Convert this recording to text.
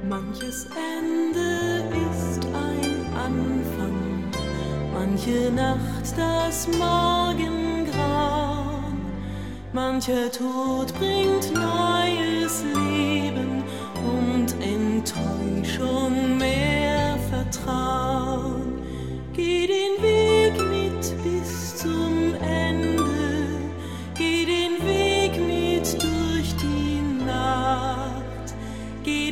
Manches Ende ist ein Anfang, manche Nacht das Morgengrauen, mancher Tod bringt neues Leben und Enttäuschung.